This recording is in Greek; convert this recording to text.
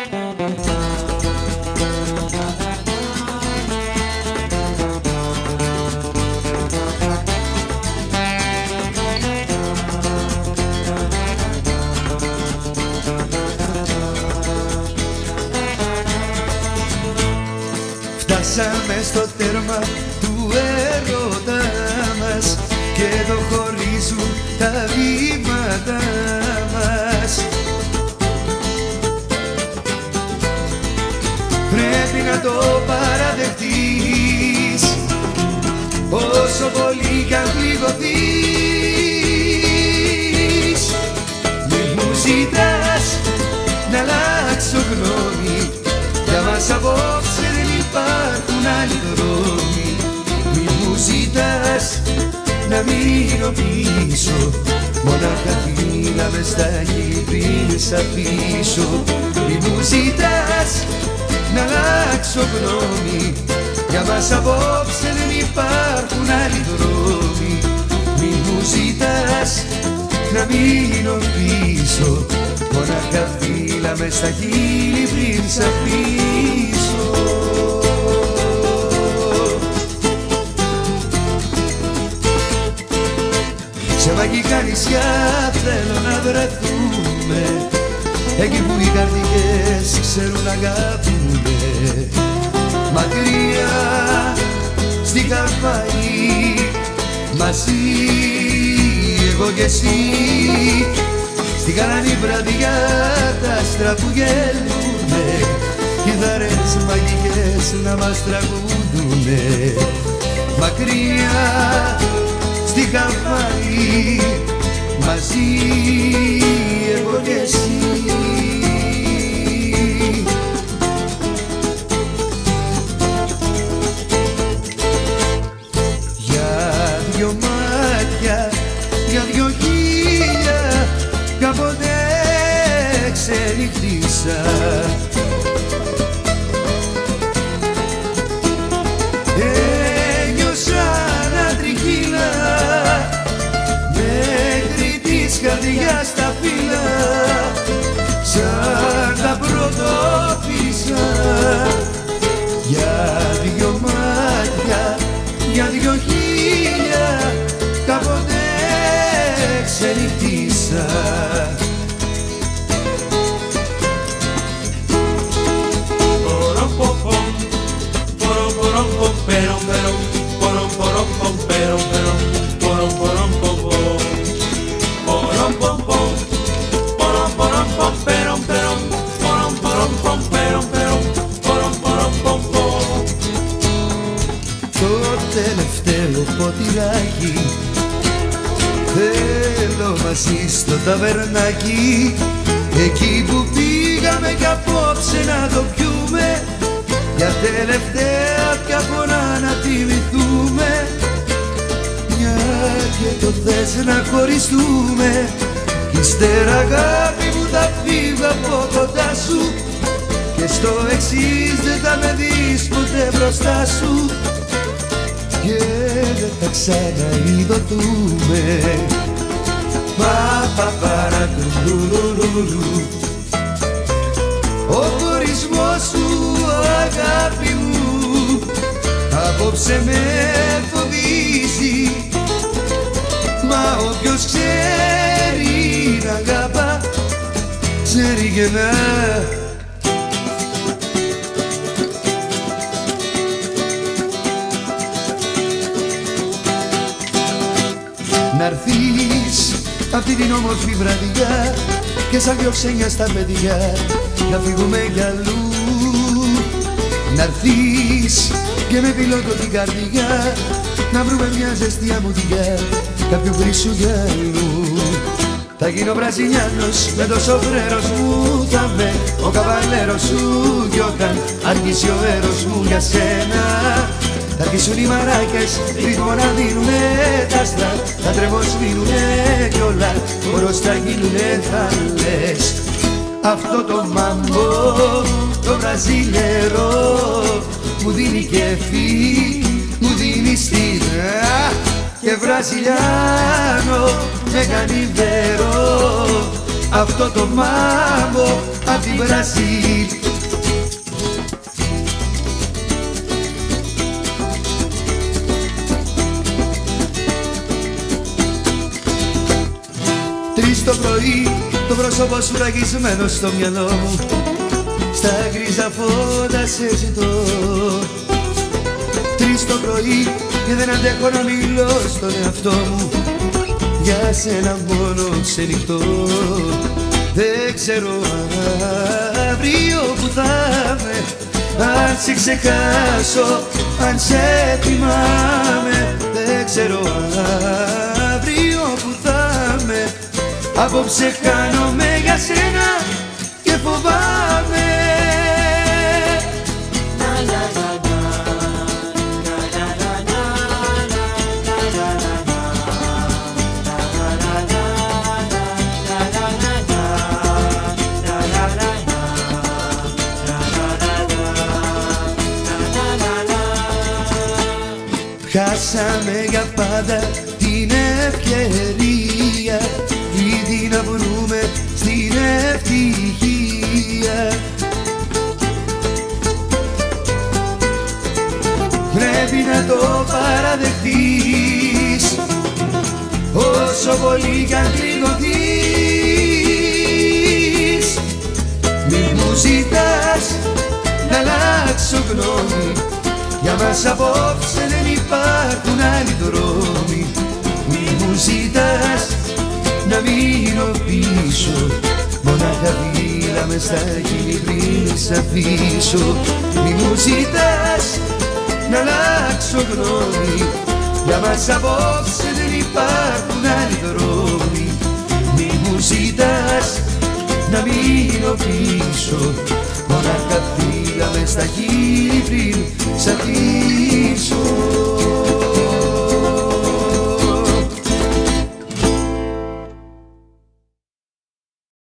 Φτάσαμε στο τέρμα του έρωτα μας και εδώ χωρίζουν τα βήματα μας. Πρέπει να το παραδεχτείς, όσο πολύ κι αν πληγωθείς. Μη μου ζητάς να αλλάξω γνώμη, για μας απόψε δεν υπάρχουν άλλοι δρόμοι. Μη μου ζητάς να μείνω πίσω, μονάχα φύλλα μες στα γύρι σ' αφήσω. Μη μου ζητάς να αλλάξω γνώμη, για μας απόψε δεν υπάρχουν άλλοι δρόμοι. Μη μου ζητάς να μείνω πίσω, μονάχα φύλλα μες στα χείλη πριν σ' αφήσω. Σε μαγικά νησιά θέλω να βρεθούμε, εκεί που οι καρδιές ξέρουν να αγαπούνε. Μακριά στη Χαβάη, μαζί εγώ κι εσύ, στη γαλανή βραδιά τα άστρα που γελούνε, κιθάρες μαγικές να μας τραγουδούνε. Μακριά στη Χαβάη, μαζί εγώ κι εσύ. Για δυο μάτια, για δυο χίλια, κάποτε ξενυχτήσα. Ένιωσα να τριχύλα μέχρι της καρδιάς τα φύλλα, σαν τα πρωτοφύσα. Για δυο μάτια, για δυο χίλια, κάποτε ξενυχτήσα. Το τελευταίο ποτηράκι θέλω μαζί στο ταβερνάκι, εκεί που πήγαμε κι απόψε να το πιούμε, για τελευταία πια φορά να τιμηθούμε. Μια και το θες να χωριστούμε, κι ύστερα αγάπη μου θα φύγω από κοντά σου, και στο εξής δεν θα με δεις ποτέ μπροστά σου, και δεν θα ξαναειδωθούμε. Παπαπαρατουρουρουρου, ο χωρισμός σου αγάπη μου απόψε με φοβίζει, μα όποιος ξέρει να αγαπά, ξέρει και να να'ρθείς αυτή την όμορφη βραδιά, και σαν δυο ξένια στα παιδιά να φύγουμε κι αλλού. Να'ρθείς και με πιλότο την καρδιά, να βρούμε μια ζεστή αμμουδιά κάποιου χρυσού γυαλού. Θα γίνω Βραζιλιάνος με το σοφρέρος μου, θα με ο καβαλέρος σου, κι όταν αργήσει ο έρος μου για σένα, θα αρχίσουν οι μαράκες ρυθμό να δίνουνε τα άστρα, θα τρεμοσβήνουνε κι όλα μπροστά γίνουνε. Θα λες αυτό το μάμπο το βραζιλερό μου δίνει κέφι, μου δίνει στυλ, και βραζιλιάνο με κάνει βέρο, αυτό το μάμπο απ' την Βραζίλ. Τρεις το πρωί το πρόσωπο σου ραγισμένο στο μυαλό μου, στα γκρίζα φώτα σε ζητώ. Τρεις το πρωί και δεν αντέχω να μιλώ στον εαυτό μου, για σένα μόνο ξενυχτώ. Δεν ξέρω αύριο που θα είμαι, αν σε ξεχάσω, αν σε θυμάμαι. Δεν ξέρω αύριο που θα είμαι, απόψε χάνομαι για σένα και φοβάμαι. Χάσαμε για πάντα την ευκαιρία, ήδη να βρούμε στην ευτυχία. Πρέπει να το παραδεχτείς, όσο πολύ κι αν κλειδωθείς. Μη μου ζητάς να αλλάξω γνώμη, για μας απόψε δεν υπάρχουν άλλοι δρόμοι. Μη μου ζητάς να μείνω πίσω, μονάχα φύλλα μες στα χείλη πριν σ' αφήσω. Μη μου ζητάς να αλλάξω γνώμη, για μας απόψε δεν υπάρχουν άλλοι δρόμοι. Μη μου ζητάς να μείνω πίσω, μονάχα φύλλα μες στα χείλη πριν σ' αφήσω.